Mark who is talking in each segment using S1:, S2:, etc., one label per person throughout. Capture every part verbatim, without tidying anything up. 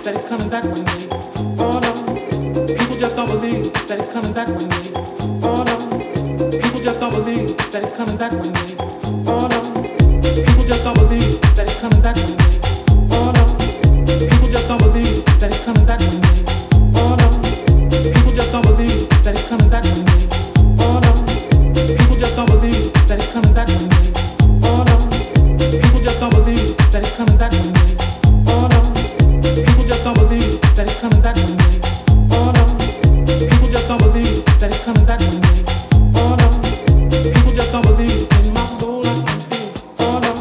S1: that he's coming back one day. Oh no, people just don't believe that he's coming back one day. Oh no, people just don't believe that he's coming back one day. Oh no, people just don't believe that he's coming back one day. Oh no, people just don't believe that he's coming back one day. Oh no, people just don't believe that he's coming back one day. Oh no, people just don't believe that he's coming back one day. Oh no, people just don't believe that he's coming back one day. Oh no, people just don't believe that he's coming back one day. Oh no, people just don't believe that he's coming back one day. Oh no, people just don't believe in my soul I can feel. Oh no.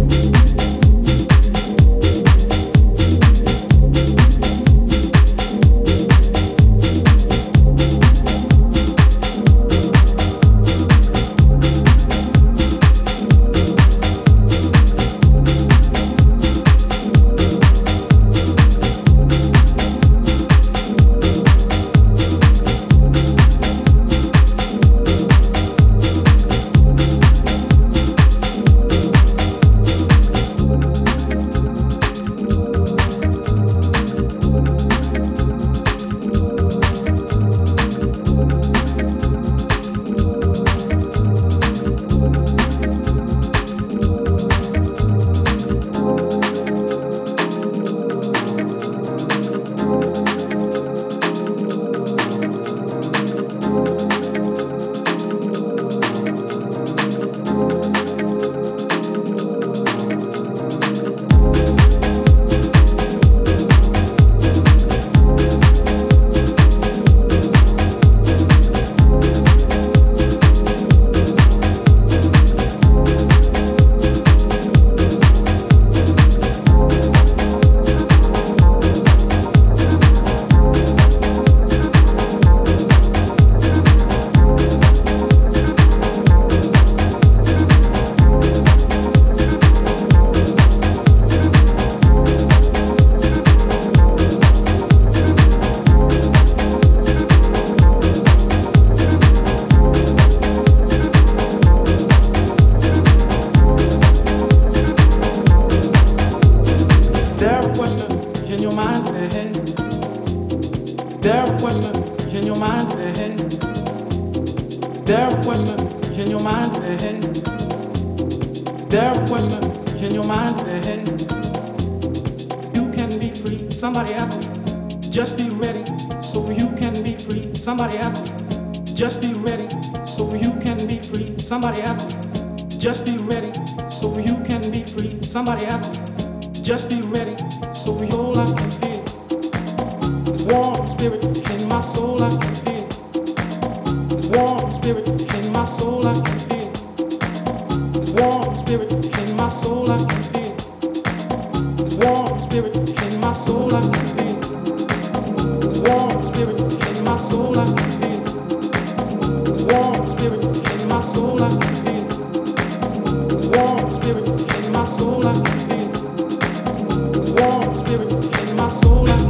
S1: Somebody asked me, just be ready so you can be free. Somebody asked me, just be ready so you can be free. Somebody asked me, just be ready so you can be free. Somebody asked me, just be ready so your life can feel. This warm spirit in my soul I can feel. This warm spirit in my soul I can feel. This warm spirit in my soul I can feel. This warm spirit in my soul I can feel. This warm spirit in my soul I can feel. This warm spirit in my soul I can feel. This warm spirit in my soul I can feel. This warm spirit in my soul I can feel.